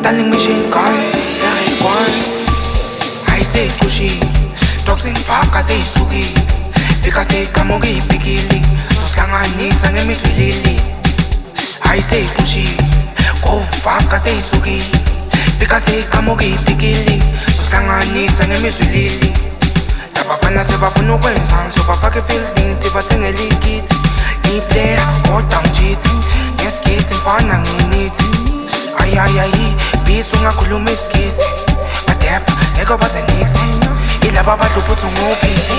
Stalling machine gun, Eric one. I say Kushi, Toxin Faka say Sugi. Because say Kamogi Pikili, so Slangani Sangami Lili. I say Kushi, Go Faka say Sugi. Because say Kamogi Pikili, so Slangani Sangami Lili. Tapafana Sebafuno Quensan, so Pafaka Fielding, Sibatangeli Kids. Ni player, or down cheating. Yes, kiss and fun and need. Ay, peace when I could miss kiss. But deaf, ego was a nix. Ila Baba to put on more peace.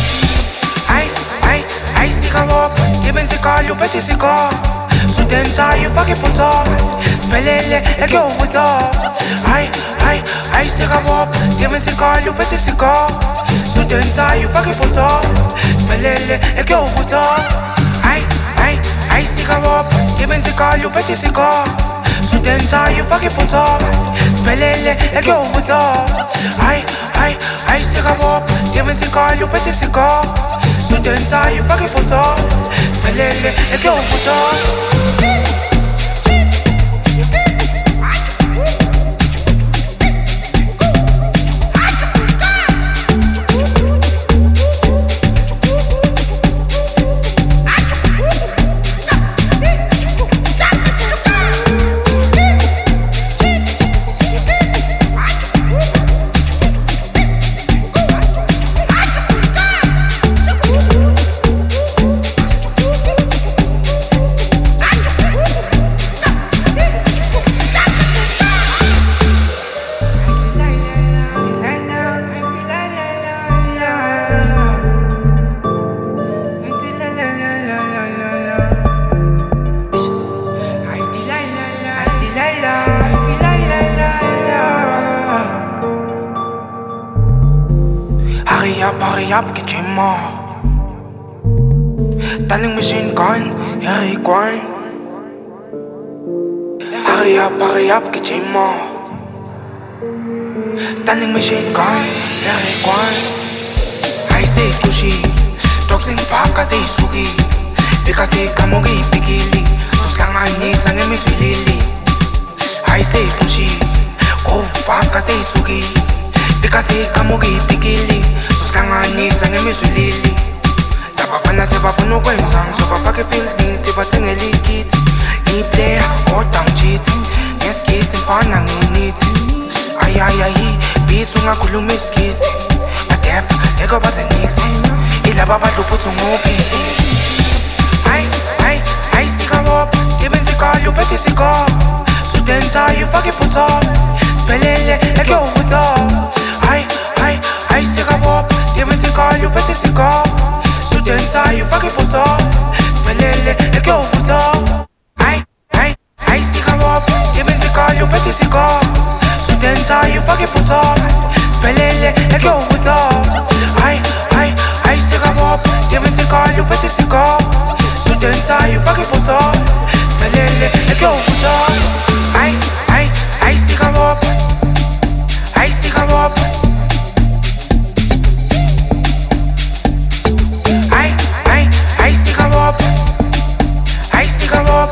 I see a walk, given the car, you better see car. So then you fucking put on. Spellele, a go with all. I see a walk, given the car, you better see car. So then you fucking put on. Spellele, a go with all. I see a walk, given the car, you better see car. So then you fucking put on. Spellele, a go with all. I see a walk, given the car, you better see car. So then you fucking put on. Spellele, a go with all. Hurry up, get your more. Stalling machine gun, Eric one. Hurry up, get your more. Stalling machine gun, Eric one. I say Kushi, Toxin Faka say Sugi. Because say Kamogi Pikili, so Slangani Sangami Lili. I say Kushi, Go Faka say Sugi. Because say Kamogi Pikili. Sangani sangami Lili. Tapafana Sebafuno Quensan, so Pafaka Fielding, Sibatangeli Kids. Ni player, or down cheating. Yes, kiss and fun and need. Ay, peace when I could miss kiss. But deaf, ego was a nix. Ila Baba to put on more peace. I see a walk, given the car, you better see car. So then you fucking put on. Spellele, a go with all. I see a walk. Given the car, you better see car. So then you fucking put on. Spellele, a go with all. I see a walk. Given the car, you better see car. So then you fucking put on. Spellele, a go with all. I see a walk. Given the car, you better see car. So then you fucking put on. Spellele, a go with all. I see a walk. I see a walk. I see a walk.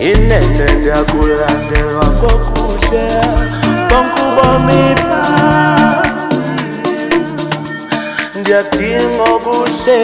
inene ndiyakulandelwa kokuhle konkubomipa ndiyadinga okuhle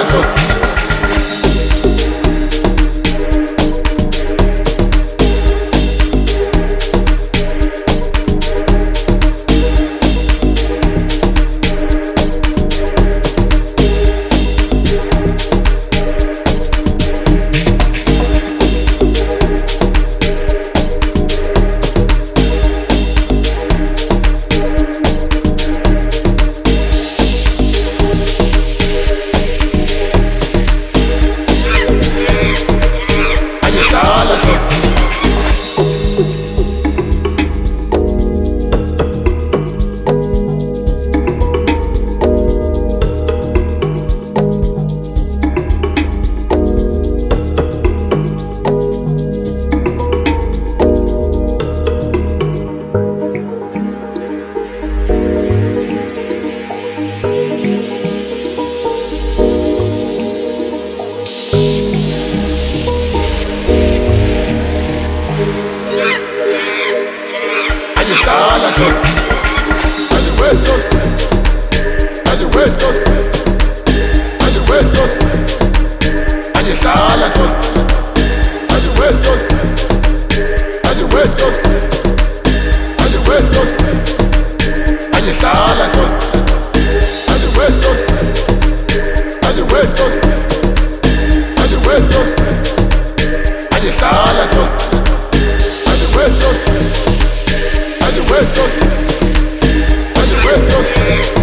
Are you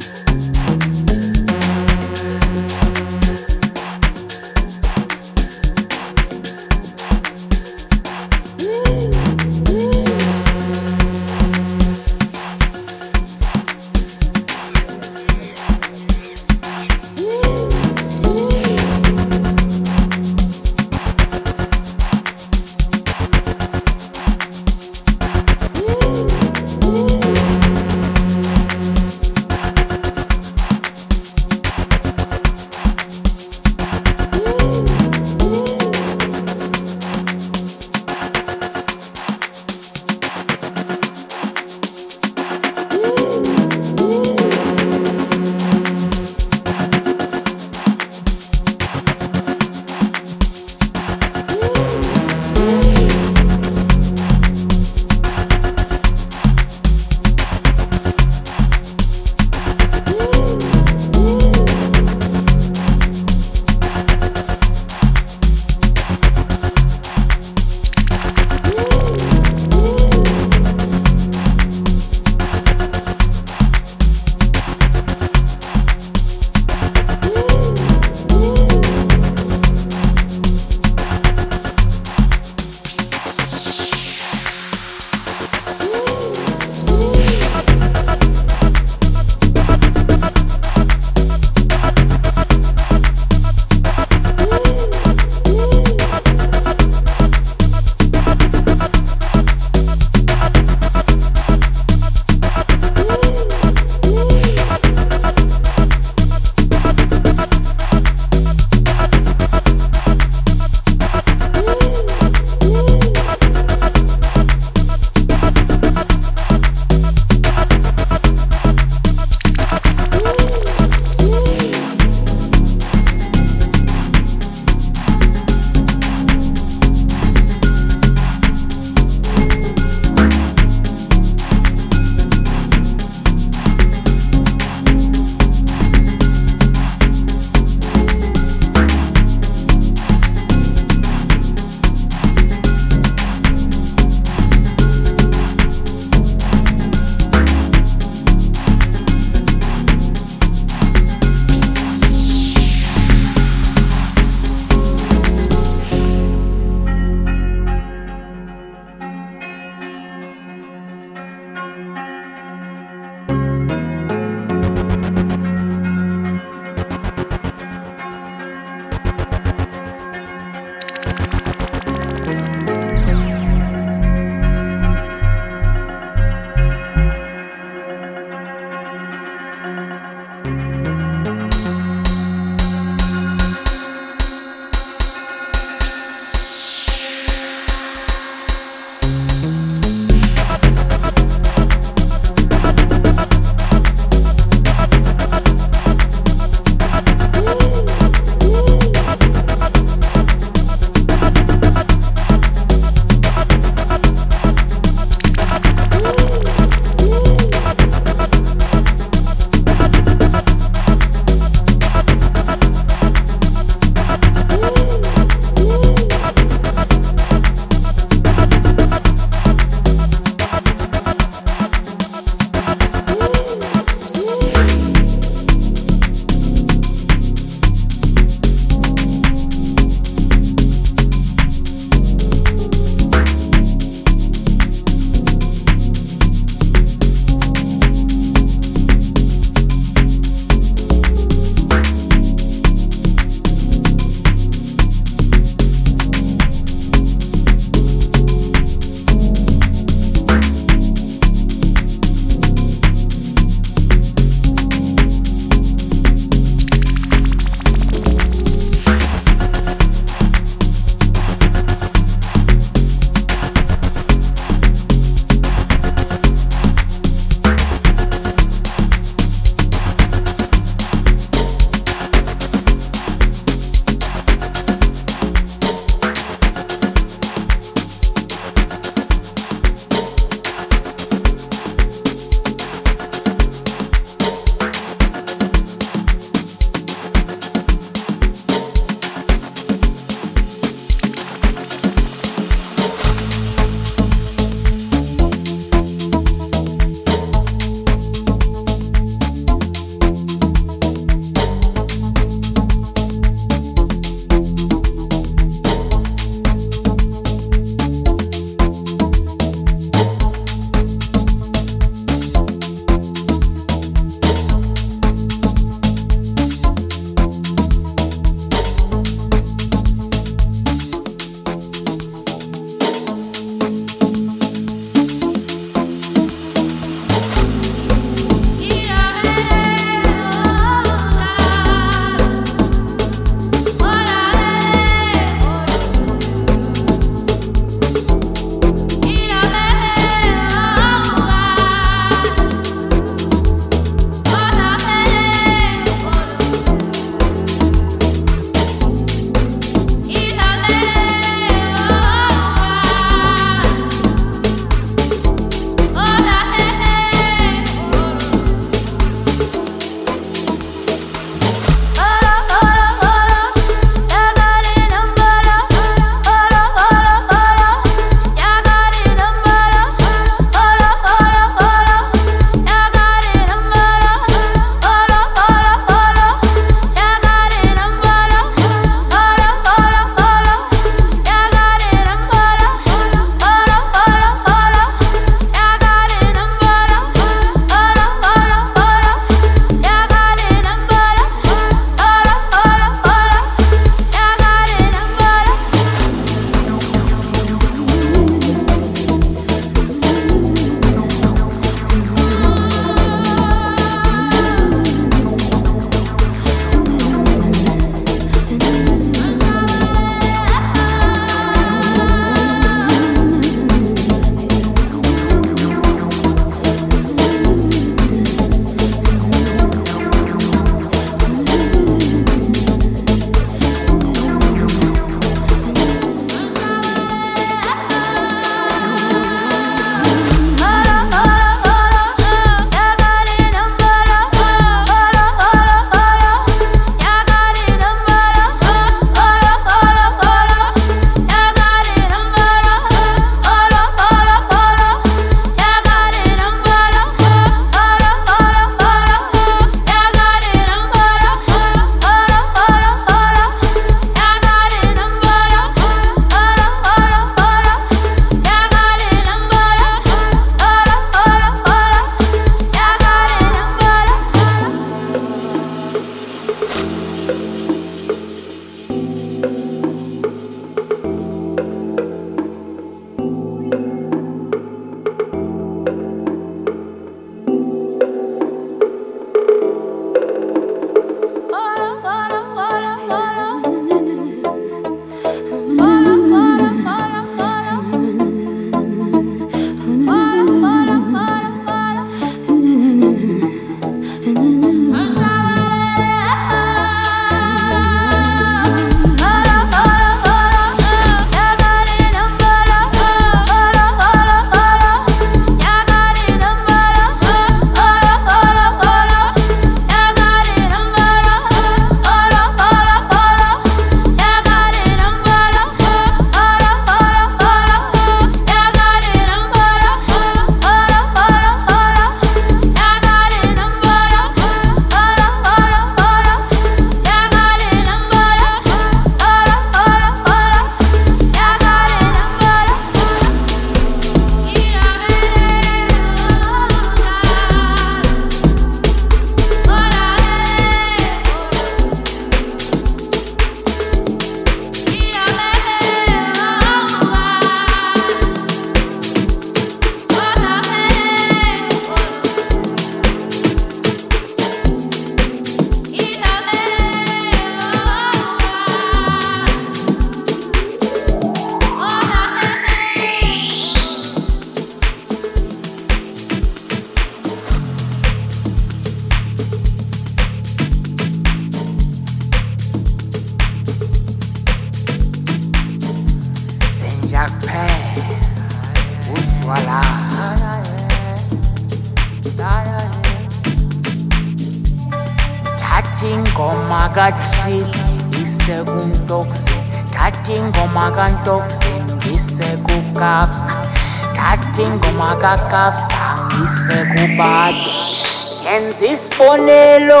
Thathi ingoma kaTrip ise kuNtoksi, thathi ingoma kaNtoksi ngise kuKabza, thathi ingoma kaKabza ngise kuBade. Yenza isibonelo,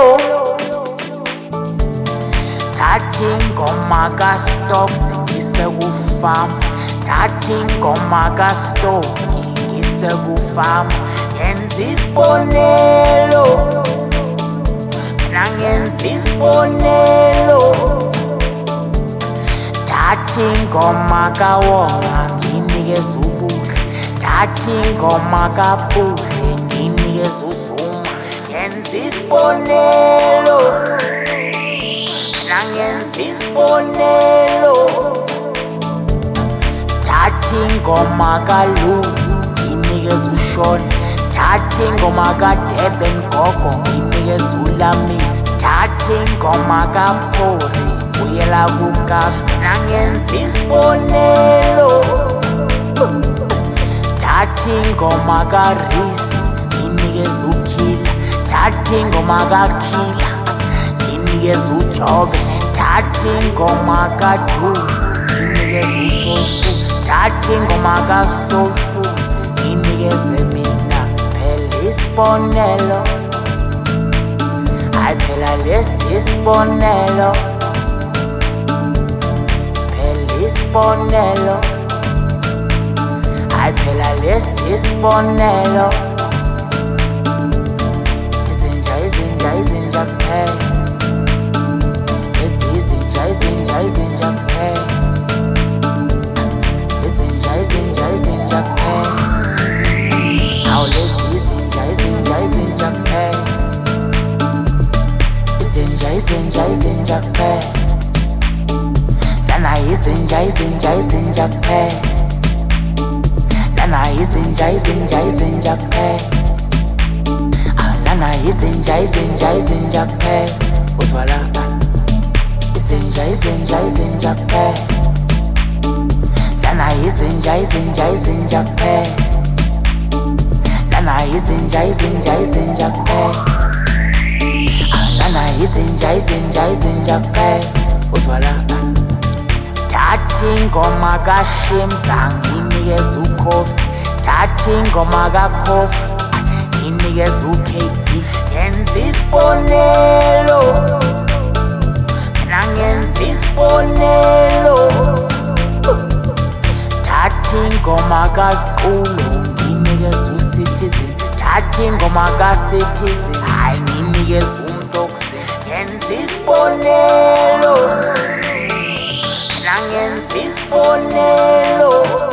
thathi ingoma kaStokes ngise kuFama, thathi ingoma kaStoki ngise kuFama. Yenza isibonelo, nangenza isibonelo, thathi ingoma kaWonga nginikeza ubuhle, thathi ingoma kaBuhle nginikeza uZuma. Yenza isibonelo, nangenza isibonelo, thathi ingoma kaLulu nginikeza uShona, thathi ingoma kaDurban Gogo nginikeza uLamisi, thathi ingoma kaPhori buyela kuKabza. Nangenza isibonelo, thathi ingoma kaReese nginikeza uKilla, thathi ingoma kaKilla nginikeza uJobe, thathi ingoma kaDube nginikeza uSoulful, thathi ingoma kaSoulful nginikeze mina. Phela isibonelo, hayi phela lesi isibonelo, phela isibonelo, hayi phela lesi isibonelo. Izinja izinja izinja kuphela, izinja izinja izinja kuphela, izinja izinja izinja kuphela. Awu lezi izinja izinja izinja kuphela, izinja izinja izinja kuphela. Lana izinja izinja izinja kuphela, lana izinja izinja izinja kuphela, lana izinja izinja izinja kuphela. Uzwa lapha, izinja izinja izinja kuphela, lana izinja izinja izinja kuphela, lana izinja izinja izinja kuphela, lana izinja izinja izinja kuphela. Uzwa lapha, thathi ingoma kaShimza nginikeza uKhofi, thathi ingoma kaKhofi nginikeza uKB. Yenza isibonelo, nangenza isibonelo, thathi ingoma kaQulo nginikeza uCitizen, thathi ingoma kaCitizen hayi nginikeza uMtoksi. Yenza isibonelo, nangenza isibonelo,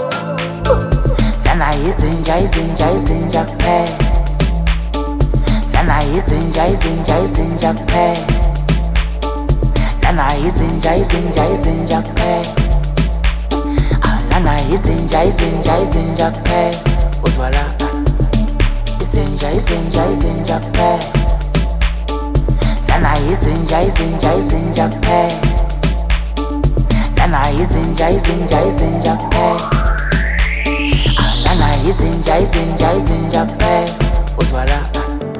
lana izinja izinja izinja kuphela, lana izinja izinja izinja kuphela, lana izinja izinja izinja kuphela, lana izinja izinja izinja kuphela. Uzwa lapha, izinja izinja izinja kuphela, lana izinja izinja izinja kuphela, lana izinja izinja izinja kuphela, lana izinja izinja izinja kuphela. Uzwa lapha,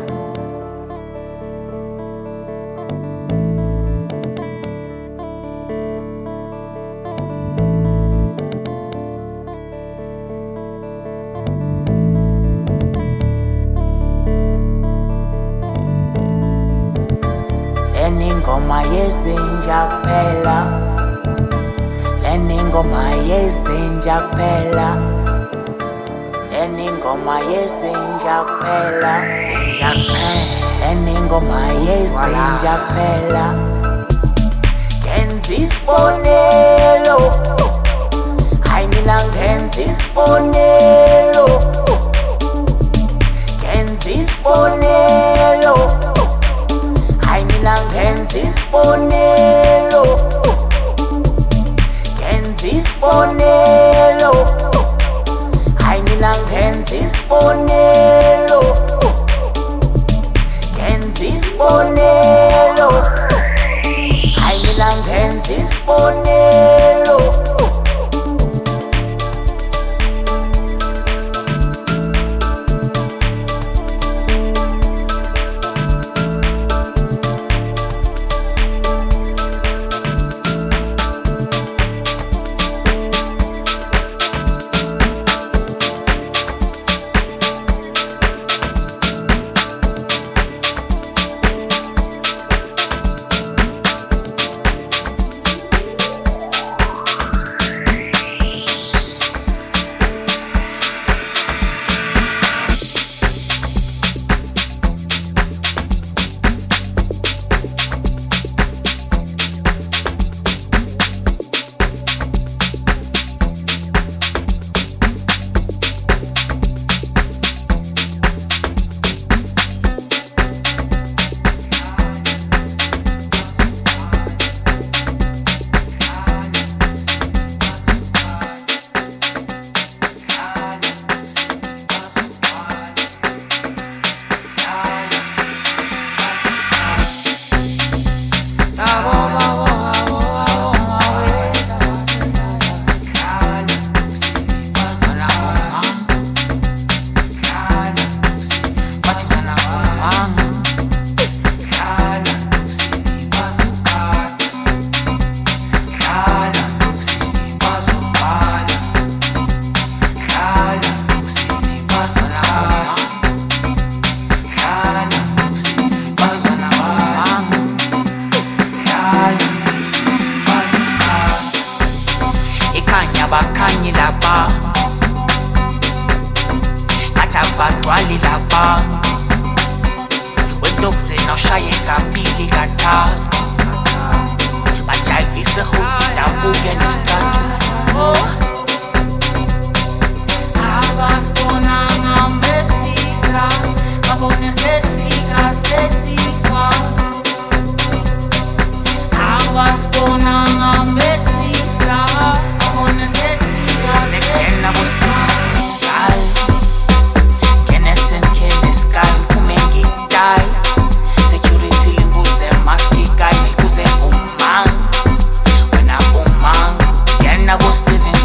leni ngoma yezinja kuphela, leni ngoma yezinja kuphela, leni ngoma yezinja kuphela, zinja kuphela, leni ngoma yezinja kuphela. Ngenza isibonelo, hayi mina ngenza isibonelo, ngenza isibonelo, hayi mina ngenza isibonelo, ngenza isibonelo, hayi mina ngenza isibonelo, ngenza isibonelo, hayi mina ngenza isibonelo. abanye laba ngathi abagcwali laba wentokuzena ushaye kabili kathathu bajayivise huti dabuke nesithathu abasibonanga mesisa babone sesifika sesikwa abasibonanga mesisa babone sesifika sekena busithisikal kenesen keneskal kumengidai security limbuze maskikai kuze umang wena umang kena busithisikal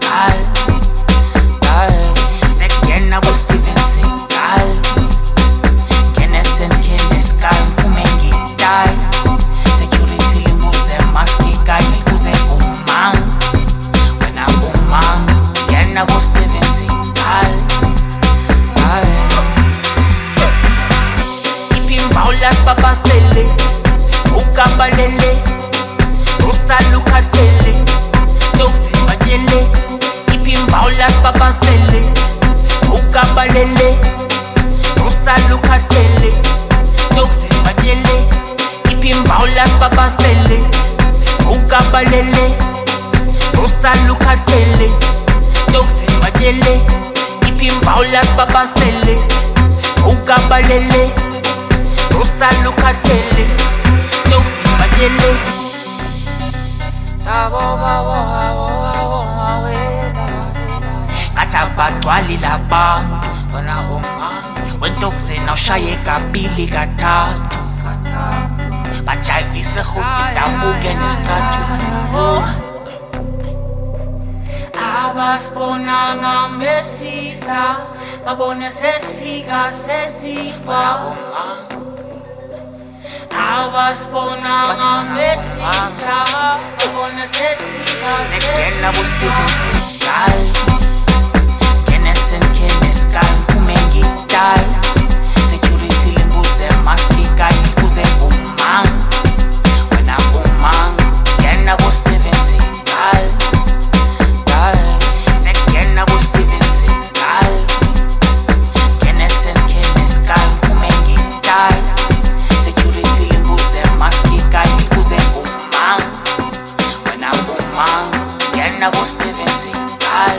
sekena busithisikal kenesen keneskal kumengidai security limbuze maskikai kuze umang wena umang kena busithisikal ipimbaula papasele ukabalele sosalukatele tokusebatshele ipimbaula papasele ukabalele sosalukatele tokusebatshele ipimbaula papasele ukabalele sosalukatele tokusebatshele ipimbaula papasele ukabalele sosalukatele tokusebatshele ngathi abagcwali labantu bona umanga wentokuzena ushaye kabili kathathu bajayivise huti dabuke nesithathu abasibonanga mesisa babone sesifika sesikwa abasibonanga mesisa babone sesifika sekena busithisikal kenesen keneskal kumengidai security limbuze maskikai kuze umang wena umang kena busithisikal sekena busithisikal kenesen keneskal kumengidai security limbuze maskikai kuze umang wena umang kena busithisikal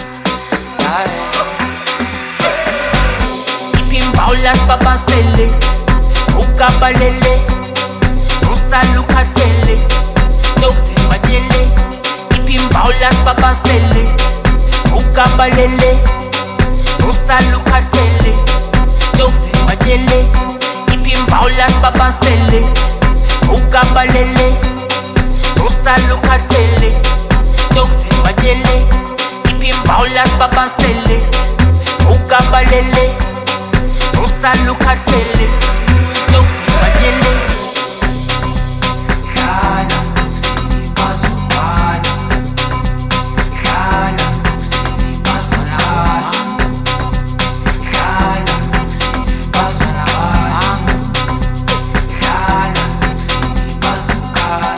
ipimbaula papasele ukabalele sosalukatele tokusebatshele ipimbaula papasele ukabalele sosalukatele tokusebatshele ipimbaula papasele ukabalele sosalukatele tokusebatshele ipimbaula papasele ukabalele sosalukatele tokusebatshele hlala ngikusini bazobhala hlala ngikusini bazolala hlala ngikusini bazolala hlala ngikusini bazokhala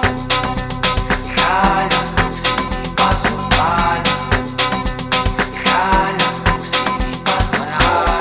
hlala ngikusini bazobhala hlala ngikusini bazolala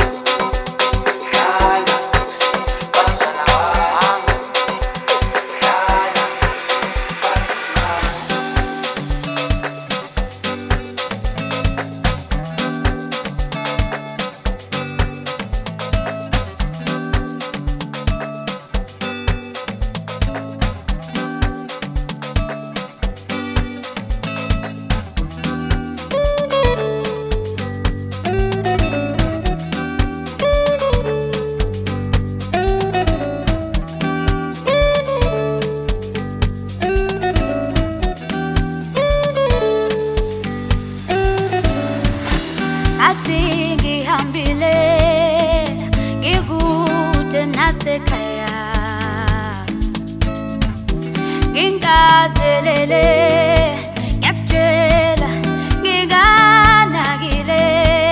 ngingazelele ngiyakutshela nginganakile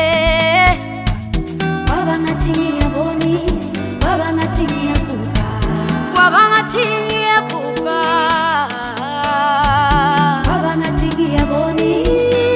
kwaba ngathi ngiyabonisa kwaba ngathi ngiyabhubha kwaba ngathi ngiyabhubha kwaba ngathi ngiyabonisa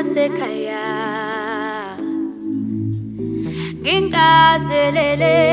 nasekhaya ngingazelele